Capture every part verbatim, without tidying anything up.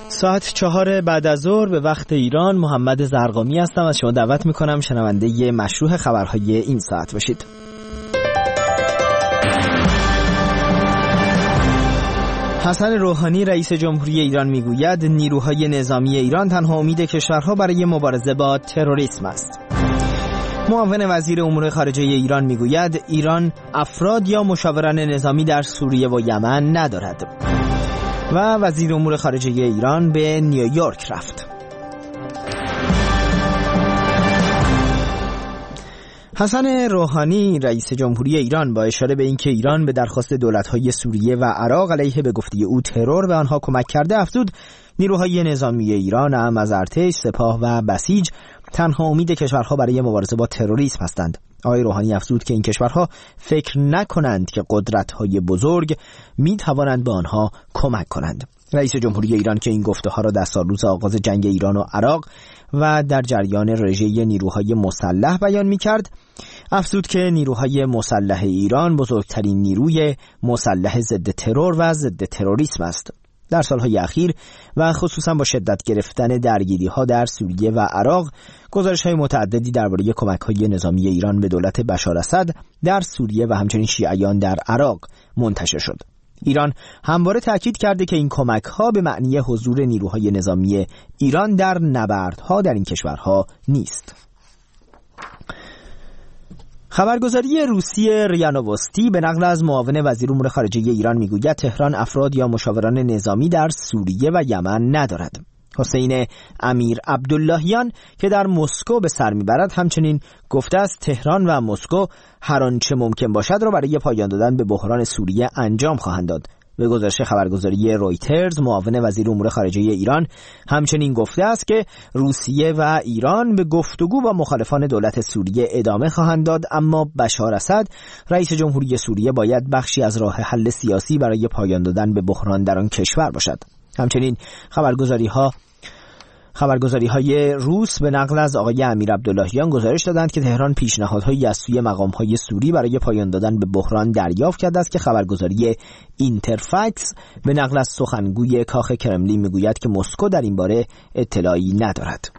ساعت چهار بعد از ظهر به وقت ایران. محمد زرقامی هستم. از شما دعوت میکنم شنونده مشروع خبرهای این ساعت باشید. حسن روحانی رئیس جمهوری ایران میگوید نیروهای نظامی ایران تنها امید کشورها برای مبارزه با تروریسم است. معاون وزیر امور خارجه ایران میگوید ایران افراد یا مشاوران نظامی در سوریه و یمن ندارد. و وزیر امور خارجه ایران به نیویورک رفت. حسن روحانی رئیس جمهوری ایران با اشاره به اینکه ایران به درخواست دولت‌های سوریه و عراق علیه به گفته او ترور به آنها کمک کرده افزود نیروهای نظامی ایران اعم از ارتش، سپاه و بسیج تنها امید کشورها برای مبارزه با تروریسم هستند. آقای روحانی افزود که این کشورها فکر نکنند که قدرت‌های بزرگ می‌توانند به آنها کمک کنند. رئیس جمهوری ایران که این گفته‌ها را در سالروز آغاز جنگ ایران و عراق و در جریان رژه نیروهای مسلح بیان می‌کرد، افزود که نیروهای مسلح ایران بزرگترین نیروی مسلح ضد ترور و ضد تروریسم است. در سالهای اخیر و خصوصا با شدت گرفتن درگیری‌ها در سوریه و عراق، گزارش‌های متعددی درباره کمک‌های نظامی ایران به دولت بشار اسد در سوریه و همچنین شیعیان در عراق منتشر شد. ایران همواره تاکید کرده که این کمک‌ها به معنی حضور نیروهای نظامی ایران در نبردها در این کشورها نیست. خبرگزاری روسی ریا نووستی به نقل از معاون وزیر امور خارجه ایران میگوید تهران افراد یا مشاوران نظامی در سوریه و یمن ندارد. حسین امیر عبداللهیان که در مسکو به سر میبرد همچنین گفته است تهران و مسکو هر آنچه ممکن باشد را برای پایان دادن به بحران سوریه انجام خواهند داد. به گزارش خبرگزاری رویترز، معاون وزیر امور خارجه ایران همچنین گفته است که روسیه و ایران به گفتگو با مخالفان دولت سوریه ادامه خواهند داد، اما بشار اسد رئیس جمهوری سوریه باید بخشی از راه حل سیاسی برای پایان دادن به بحران در آن کشور باشد. همچنین خبرگزاری‌ها خبرگزاری‌های روس به نقل از آقای امیر عبداللهیان گزارش دادند که تهران پیشنهادهایی از سوی مقام‌های سوری برای پایان دادن به بحران دریافت کرده است که خبرگزاری اینترفکس به نقل از سخنگوی کاخ کرملین میگوید که مسکو در این باره اطلاعی ندارد.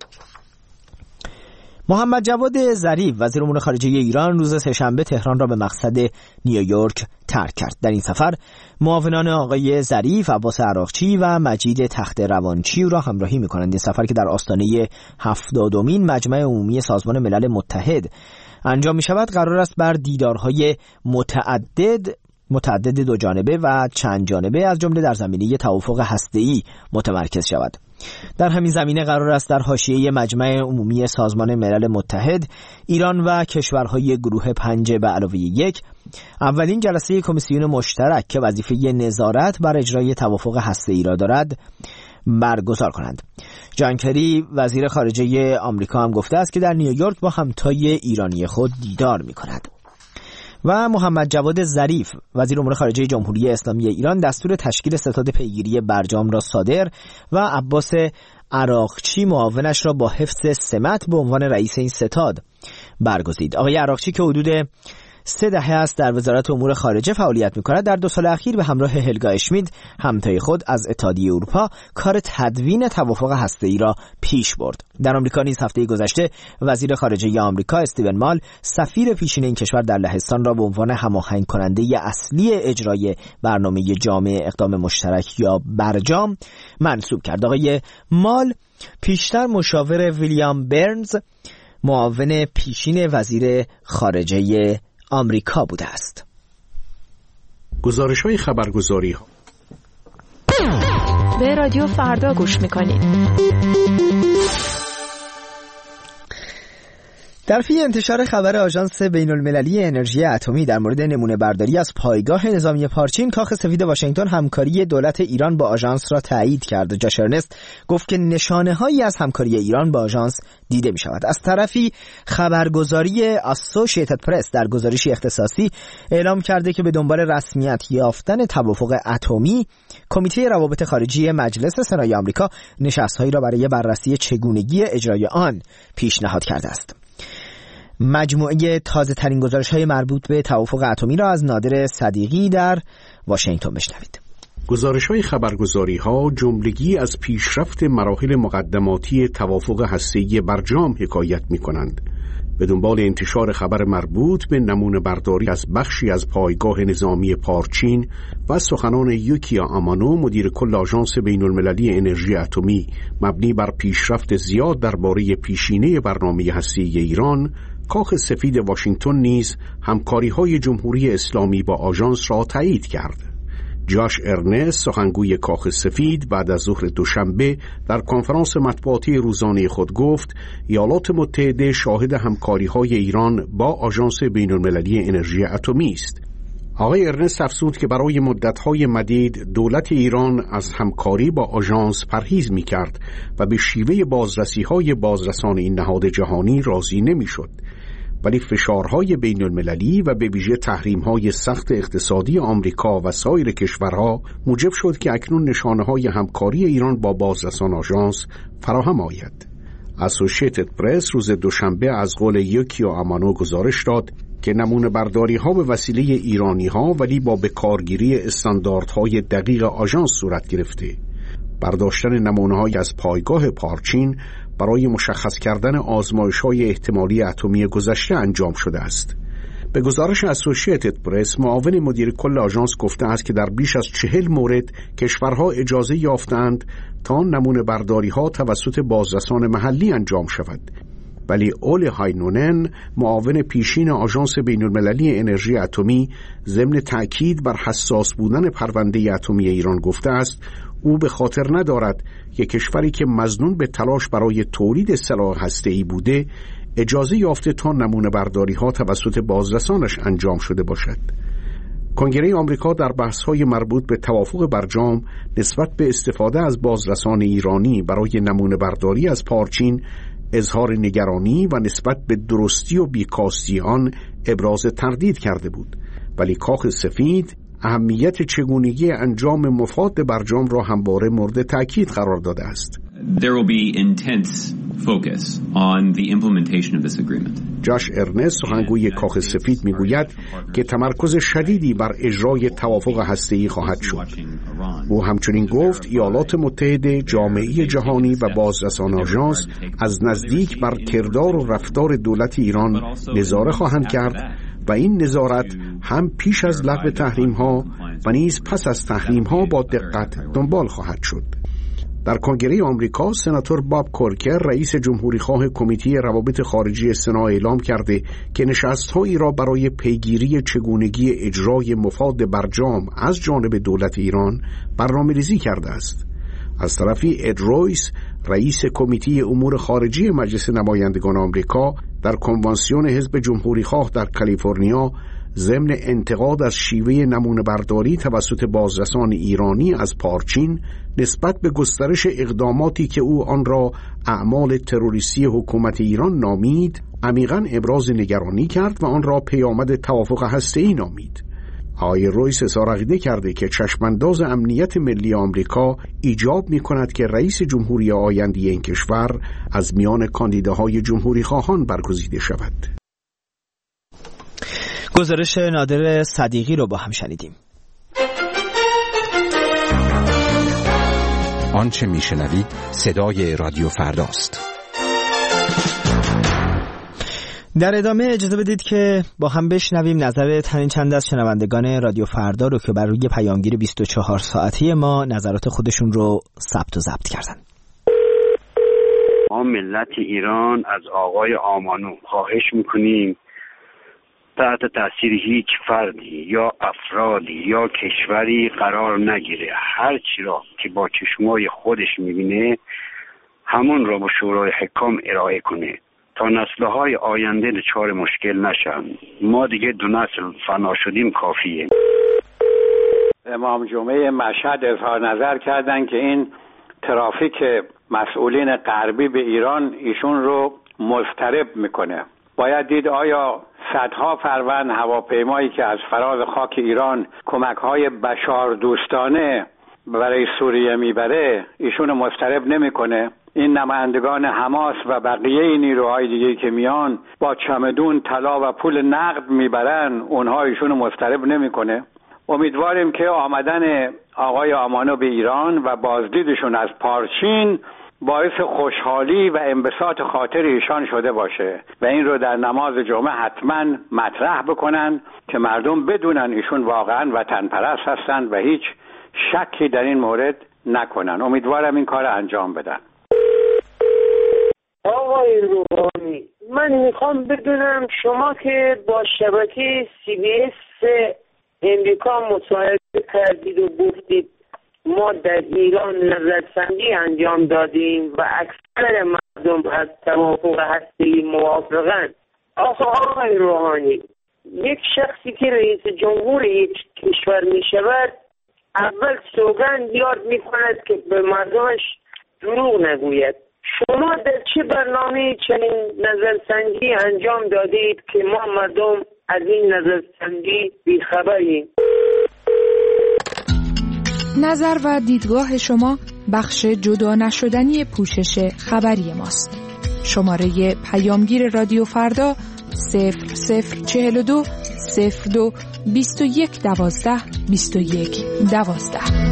محمد جواد ظریف وزیر امور خارجه ایران روز سه‌شنبه تهران را به مقصد نیویورک ترک کرد. در این سفر معاونان آقای ظریف، عباس عراقچی و مجید تخت روانچی را همراهی می‌کنند. این سفر که در آستانه هفتادمین مجمع عمومی سازمان ملل متحد انجام می‌شود قرار است بر دیدارهای متعدد متعدد دو جانبه و چند جانبه از جمله در زمینه توافق هسته‌ای متمرکز شود. در همین زمینه قرار است در حاشیه مجمع عمومی سازمان ملل متحد ایران و کشورهای گروه پنج به علاوه یک اولین جلسه کمیسیون مشترک که وظیفه نظارت بر اجرای توافق هسته‌ای را دارد برگزار کنند. جان کری وزیر خارجه آمریکا هم گفته است که در نیویورک با همتای ایرانی خود دیدار می‌کند. و محمد جواد ظریف وزیر امور خارجه جمهوری اسلامی ایران دستور تشکیل ستاد پیگیری برجام را صادر و عباس عراقچی معاونش را با حفظ سمت به عنوان رئیس این ستاد برگزید. آقای عراقچی که حدود سه دهه است در وزارت امور خارجه فعالیت می‌کند، در دو سال اخیر به همراه هلگا اشمیت همتای خود از اتحادیه اروپا کار تدوین توافق هسته‌ای را پیش برد. در آمریکا نیز هفته گذشته وزیر خارجه آمریکا استیون مال سفیر پیشین این کشور در لهستان را به عنوان هماهنگ کننده اصلی اجرای برنامه جامع اقدام مشترک یا برجام منصوب کرد. آقای مال پیشتر مشاور ویلیام برنز معاون پیشین وزیر خارجه آمریکا بوده است. گزارش‌های خبرگزاری ها به رادیو فردا گوش می‌کنید. در پی انتشار خبر آژانس بین‌المللی انرژی اتمی در مورد نمونه برداری از پایگاه نظامی پارچین، کاخ سفید واشنگتن همکاری دولت ایران با آژانس را تایید کرد. جاش ارنست گفت که نشانه‌هایی از همکاری ایران با آژانس دیده می‌شود. از طرفی خبرگزاری اسوسییتد پرس در گزارشی اختصاصی اعلام کرده که به دنبال رسمیت یافتن توافق اتمی، کمیته روابط خارجی مجلس سنای آمریکا نشست‌هایی را برای بررسی چگونگی اجرای آن پیشنهاد کرده است. مجموعه تازه ترین گزارش های مربوط به توافق اتمی را از نادر صدیقی در واشنگتن بشنوید. گزارش‌های خبرگزاری‌ها جملگی از پیشرفت مراحل مقدماتی توافق هسته‌ای برجام حکایت می‌کنند. به دنبال انتشار خبر مربوط به نمونه برداری از بخشی از پایگاه نظامی پارچین و سخنان یوکیا آمانو مدیر کل آژانس بین‌المللی انرژی اتمی مبنی بر پیشرفت زیاد درباره پیشینه برنامه هسته‌ای ایران، کاخ سفید واشنگتن نیز همکاری‌های جمهوری اسلامی با آژانس را تایید کرد. جاش ارنست سخنگوی کاخ سفید بعد از ظهر دوشنبه در کنفرانس مطبوعاتی روزانه خود گفت ایالات متحده شاهد همکاری‌های ایران با آژانس بین‌المللی انرژی اتمی است. آقای ارنست افزود که برای مدت‌های مدید دولت ایران از همکاری با آژانس پرهیز می‌کرد و به شیوه بازرسی‌های بازرسان این نهاد جهانی راضی نمی‌شد. ولی فشارهای بین المللی و به ویژه تحریم‌های سخت اقتصادی آمریکا و سایر کشورها موجب شد که اکنون نشانه‌های همکاری ایران با بازرسان آژانس فراهم آید. اسوشیتد پرس روز دوشنبه از قول یوکیا آمانو گزارش داد که نمونه برداری‌ها به وسیله ایرانی‌ها ولی با بکارگیری استانداردهای دقیق آژانس صورت گرفته. برداشتن نمونه‌های از پایگاه پارچین برای مشخص کردن آزمایش‌های احتمالی اتمی گذشته انجام شده است. به گزارش اسوشیتد پرس، معاون مدیر کل آژانس گفته است که در بیش از چهل مورد کشورها اجازه یافتند تا نمونه برداری‌ها توسط بازرسان محلی انجام شود. ولی اول هاینونن، معاون پیشین آژانس بین‌المللی انرژی اتمی، ضمن تأکید بر حساس بودن پرونده اتمی ایران گفته است او به خاطر ندارد که کشوری که مظنون به تلاش برای تولید سلاح هسته‌ای بوده اجازه یافته تا نمونه برداری ها توسط بازرسانش انجام شده باشد. کنگره آمریکا در بحث‌های مربوط به توافق برجام نسبت به استفاده از بازرسان ایرانی برای نمونه برداری از پارچین اظهار نگرانی و نسبت به درستی و بیکاستی آن ابراز تردید کرده بود، ولی کاخ سفید اهمیت چگونگی انجام مفاد برجام را همواره مورد تأکید قرار داده است. There will be intense focus on the implementation of this agreement. جاش ارنست سخنگوی کاخ سفید میگوید که تمرکز شدیدی بر اجرای توافق هسته‌ای خواهد شد. او همچنین گفت ایالات متحده، جامعه جهانی و بازرسان آژانس از نزدیک بر کردار و رفتار دولت ایران نظاره خواهند کرد و این نظارت هم پیش از لغو تحریم‌ها و نیز پس از تحریم‌ها با دقت دنبال خواهد شد. در کنگره آمریکا سناتور باب کورکر رئیس جمهوری‌خواه کمیته روابط خارجی سنا اعلام کرده که نشست‌هایی را برای پیگیری چگونگی اجرای مفاد برجام از جانب دولت ایران برنامه‌ریزی کرده است. از طرفی اد رویس رئیس کمیته امور خارجی مجلس نمایندگان آمریکا در کنوانسیون حزب جمهوری‌خواه در کالیفرنیا ضمن انتقاد از شیوه نمونه برداری توسط بازرسان ایرانی از پارچین نسبت به گسترش اقداماتی که او آن را اعمال تروریستی حکومت ایران نامید، عمیقاً ابراز نگرانی کرد و آن را پیامد توافق هسته‌ای نامید. آقای رویس اظهار عقیده کرده که چشمانداز امنیت ملی آمریکا ایجاب می‌کند که رئیس جمهوری آینده این کشور از میان کاندیداهای جمهوری خواهان برگزیده شود. گزارش نادر صدیقی رو با هم شنیدیم. آنچه میشنوید صدای رادیو فرداست. در ادامه اجازه بدید که با هم بشنویم نظر تنین چند از شنوندگان رادیو فردا رو که بر روی پیامگیر بیست و چهار ساعتی ما نظرات خودشون رو ثبت و ضبط کردن. ما ملت ایران از آقای آمانو خواهش میکنیم تحت تاثیر هیچ فردی یا افرادی یا کشوری قرار نگیره. هر چی را که با چشمای خودش میبینه همون را با شورای حکام ارائه کنه تا نسل‌های آینده دچار مشکل نشن. ما دیگه دو نسل فنا شدیم کافیه. امام جمعه مشهد اظهار نظر کردن که این ترافیک مسئولین غربی به ایران ایشون رو مضطرب میکنه. باید دید آیا صدها فروند هواپیمایی که از فراز خاک ایران کمک‌های بشار دوستانه برای سوریه میبره ایشون مضطرب نمیکنه؟ این نمایندگان حماس و بقیه نیروهای دیگه که میان با چمدون طلا و پول نقد میبرن اونها ایشون مضطرب نمیکنه؟ امیدواریم که آمدن آقای آمانو به ایران و بازدیدشون از پارچین باعث خوشحالی و انبساط خاطر ایشان شده باشه و این رو در نماز جمعه حتما مطرح بکنن که مردم بدونن ایشون واقعا وطن پرست هستن و هیچ شکی در این مورد نکنن. امیدوارم این کار انجام بدن. آقای روحانی، من میخوام بدونم شما که با شبکه سی بی اس امریکا مصاحبه کردید و گفتید ما در ایران نظرسنجی انجام دادیم و اکثر مردم از توافق هسته‌ای موافقند. آخه آقای روحانی، یک شخصی که رئیس جمهور یک کشور می شود اول سوگند یاد می کند که به مردمش دروغ نگوید. شما در چه برنامه چنین نظرسنجی انجام دادید که ما مردم از این نظرسنجی بیخبریم؟ نظر و دیدگاه شما بخش جدا نشدنی پوشش خبری ماست. شماره پیامگیر رادیو فردا صفر صفر چهل و دو صفر دو بیست و یک دوازده بیست و یک دوازده.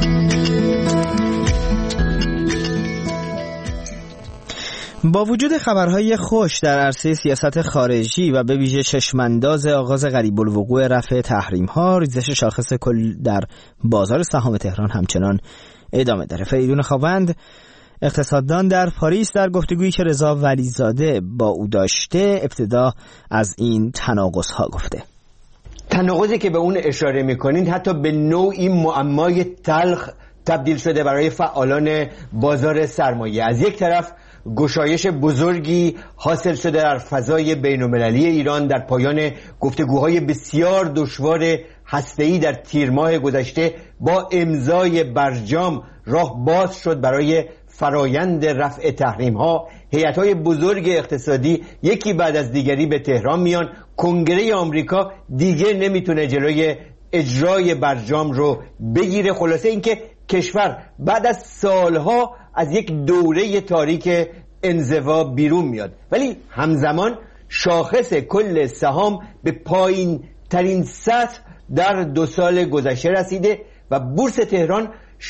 با وجود خبرهای خوش در عرصه سیاست خارجی و به ویژه چشمانداز آغاز قریب الوقوع رفع تحریم‌ها، ریزش شاخص کل در بازار سهام تهران همچنان ادامه داره. فریدون خاوند، اقتصاددان در پاریس، در گفتگویی که رضا ولیزاده با او داشته ابتدا از این تناقض‌ها گفته. تناقضی که به اون اشاره می‌کنید حتی به نوعی معمای تلخ تبدیل شده برای فعالان بازار سرمایه. از یک طرف گشایش بزرگی حاصل شده در فضای بین‌المللی ایران در پایان گفتگوهای بسیار دشوار هسته‌ای در تیر ماه گذشته با امضای برجام راه باز شد برای فرایند رفع تحریم‌ها. هیئت‌های بزرگ اقتصادی یکی بعد از دیگری به تهران میان. کنگره آمریکا دیگه نمیتونه جلوی اجرای برجام رو بگیره. خلاصه اینکه کشور بعد از سالها از یک دوره تاریک انزوا بیرون میاد، ولی همزمان شاخص کل سهام به پایین ترین سطح در دو سال گذشته رسیده و بورس تهران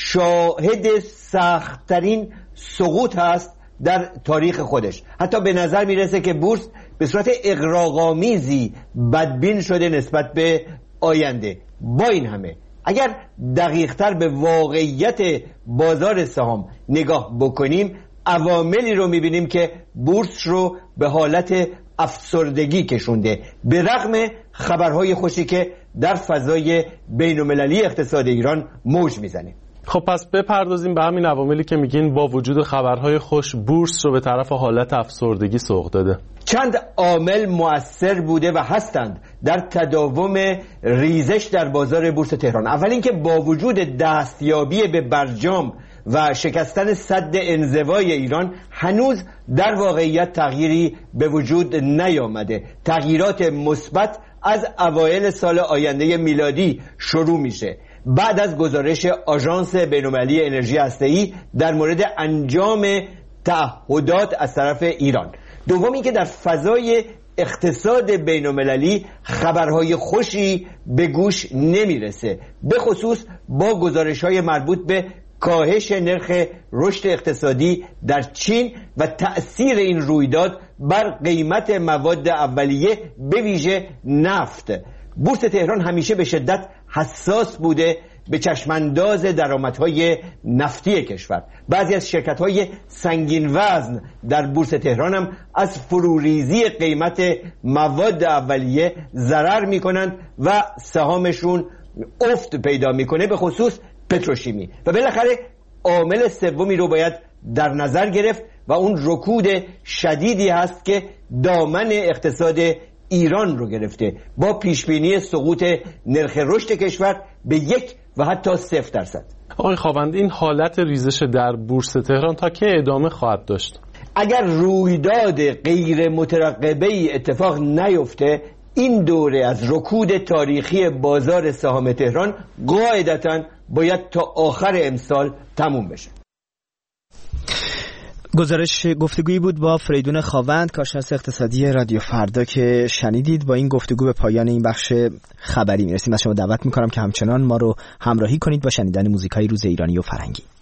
شاهد سخت‌ترین سقوط هست در تاریخ خودش. حتی به نظر میرسه که بورس به صورت اغراق‌آمیزی بدبین شده نسبت به آینده. با این همه اگر دقیق‌تر به واقعیت بازار سهام نگاه بکنیم، عواملی رو می‌بینیم که بورس رو به حالت افسردگی کشونده، به رغم خبرهای خوشی که در فضای بین‌المللی اقتصاد ایران موج میزنه. خب پس بپردازیم به همین عواملی که میگین با وجود خبرهای خوش بورس رو به طرف حالت افسردگی سوق داده. چند عامل مؤثر بوده و هستند در تداوم ریزش در بازار بورس تهران. اول اینکه با وجود دستیابی به برجام و شکستن سد انزوای ایران هنوز در واقعیت تغییری به وجود نیامده. تغییرات مثبت از اوایل سال آینده میلادی شروع میشه بعد از گزارش آژانس بین‌المللی انرژی هسته‌ای در مورد انجام تعهدات از طرف ایران. دومی که در فضای اقتصاد بین‌المللی خبرهای خوشی به گوش نمیرسه، به خصوص با گزارش‌های مربوط به کاهش نرخ رشد اقتصادی در چین و تأثیر این رویداد بر قیمت مواد اولیه به ویژه نفت. بورس تهران همیشه به شدت حساس بوده به چشمانداز درآمدهای نفتی کشور. بعضی از شرکت‌های سنگین وزن در بورس تهران هم از فروریزی قیمت مواد اولیه ضرر می‌کنند و سهامشون افت پیدا می‌کنه، به خصوص پتروشیمی. و بالاخره عامل سومی رو باید در نظر گرفت و اون رکود شدیدی هست که دامن اقتصاد ایران رو گرفته با پیشبینی سقوط نرخ رشد کشور به یک و حتی صفر درصد. آقای خاوند، این حالت ریزش در بورس تهران تا که ادامه خواهد داشت؟ اگر رویداد غیر مترقبه‌ای اتفاق نیفته، این دوره از رکود تاریخی بازار سهام تهران قاعدتاً باید تا آخر امسال تموم بشه. گزارش گفتگویی بود با فریدون خاوند، کارشناس اقتصادی رادیو فردا که شنیدید. با این گفتگو به پایان این بخش خبری میرسیم. از شما دعوت میکنم که همچنان ما رو همراهی کنید با شنیدن موزیکای روز ایرانی و فرنگی.